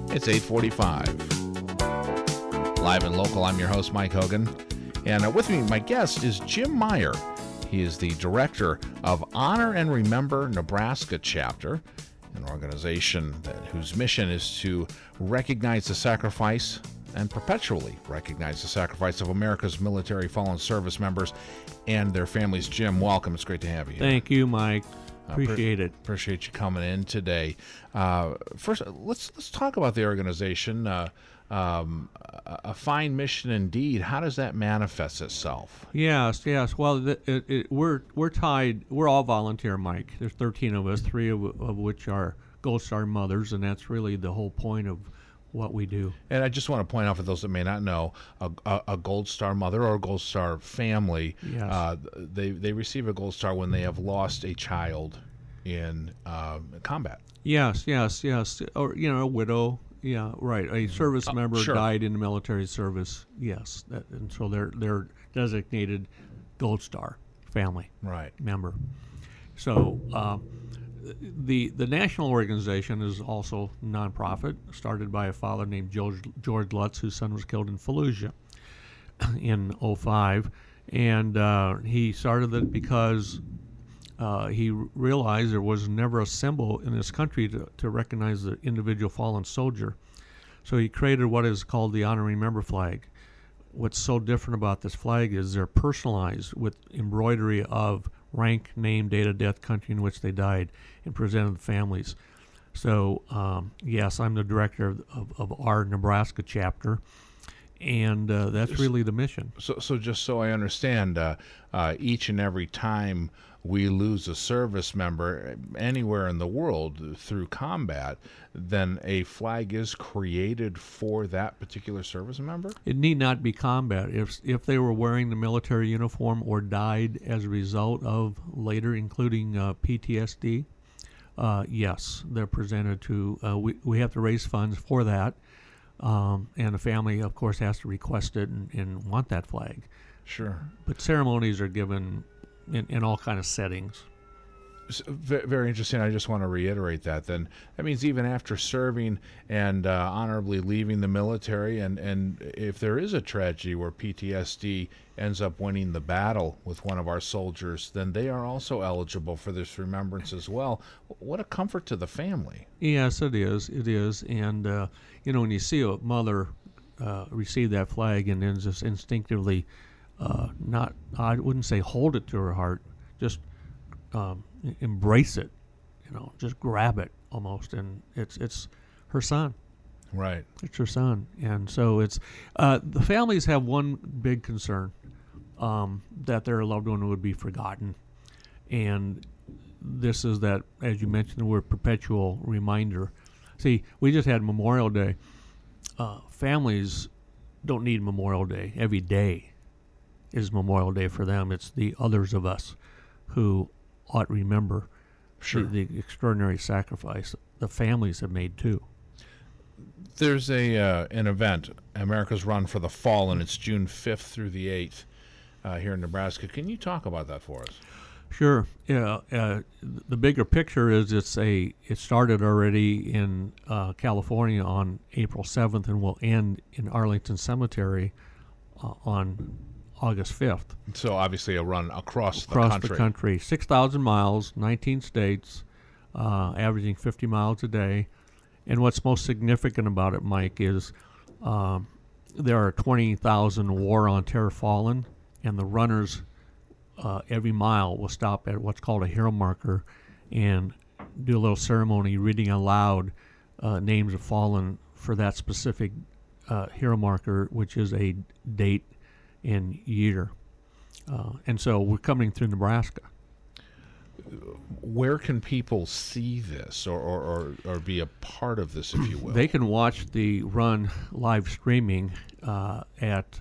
It's 8:45. Live and local, I'm your host, Mike Hogan. And with me, my guest is Jim Meyer. He is the director of Honor and Remember Nebraska Chapter, an organization whose mission is to recognize the sacrifice and perpetually recognize the sacrifice of America's military fallen service members and their families. Jim, welcome. It's great to have you here. Thank you, Mike. Appreciate it. Appreciate you coming in today. First, let's talk about the organization. A fine mission indeed. How does that manifest itself? Yes. Well, we're tied. We're all volunteer, Mike. There's 13 of us, 3 of which are Gold Star mothers, and that's really the whole point of what we do. And I just want to point out for those that may not know, a Gold Star mother or a Gold Star family, Yes. They receive a Gold Star when they have lost a child in combat. Yes. Or a widow. Yeah, right. A service member sure. died in the military service. Yes, and so they're designated Gold Star family Right. member. So the national organization is also nonprofit, started by a father named George Lutz, whose son was killed in Fallujah in 2005, and he started it because he realized there was never a symbol in this country to recognize the individual fallen soldier. So he created what is called the Honor and Remember flag. What's so different about this flag is they're personalized with embroidery of rank, name, date of death, country in which they died, and presented to the families. So, yes, I'm the director of our Nebraska chapter, and that's really the mission. So just so I understand, each and every time we lose a service member anywhere in the world through combat, then a flag is created for that particular service member? It need not be combat. If they were wearing the military uniform or died as a result of later, including PTSD, yes, they're presented to, we have to raise funds for that, and the family, of course, has to request it and want that flag. Sure. But ceremonies are given in all kind of settings. Very interesting. I just want to reiterate that then. That means even after serving and honorably leaving the military, and if there is a tragedy where PTSD ends up winning the battle with one of our soldiers, then they are also eligible for this remembrance as well. What a comfort to the family. Yes, it is. And, when you see a mother receive that flag and then just instinctively I wouldn't say hold it to her heart, just embrace it, just grab it almost, and it's her son. Right. It's her son, and so it's the families have one big concern, that their loved one would be forgotten, and this is that, as you mentioned, the word perpetual reminder. See, we just had Memorial Day. Families don't need Memorial Day. Every day is Memorial Day for them. It's the others of us who ought to remember the extraordinary sacrifice the families have made too. There's an event, America's Run for the Fallen. It's June 5th through the 8th here in Nebraska. Can you talk about that for us? Sure. Yeah. The bigger picture is it started already in California on April 7th and will end in Arlington Cemetery on August 5th. So obviously a run across the country. 6,000 miles, 19 states, averaging 50 miles a day. And what's most significant about it, Mike, is there are 20,000 war on terror fallen, and the runners every mile will stop at what's called a hero marker and do a little ceremony reading aloud names of fallen for that specific hero marker, which is a date and year. And so we're coming through Nebraska. Where can people see this or be a part of this, if you will? They can watch the Run live streaming at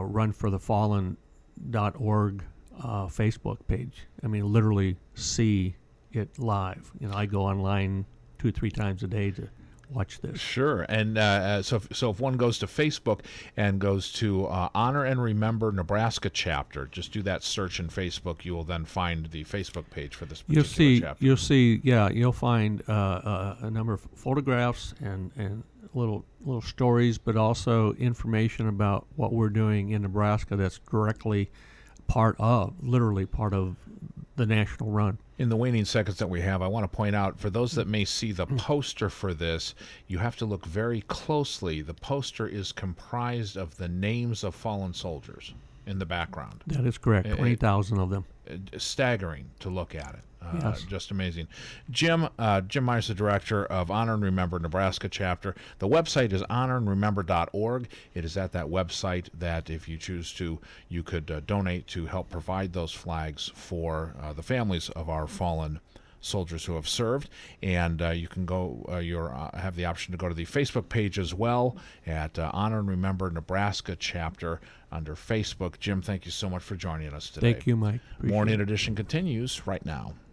runforthefallen.org Facebook page. I mean, literally see it live. I go online 2-3 times a day to watch this. Sure. And so if one goes to Facebook and goes to Honor and Remember Nebraska chapter, just do that search in Facebook. You will then find the Facebook page for this particular chapter. You'll find a number of photographs and little stories, but also information about what we're doing in Nebraska that's directly literally part of the national run. In the waning seconds that we have, I want to point out, for those that may see the poster for this, you have to look very closely. The poster is comprised of the names of fallen soldiers in the background. That is correct, 20,000 of them. Staggering to look at it. Yes. Just amazing. Jim Meyer is the director of Honor and Remember Nebraska chapter. The website is honorandremember.org. It is at that website that, if you choose to, you could donate to help provide those flags for the families of our fallen soldiers who have served. And you can go, have the option to go to the Facebook page as well at Honor and Remember Nebraska chapter under Facebook. Jim, thank you so much for joining us today. Thank you, Mike. Appreciate Morning Edition continues right now.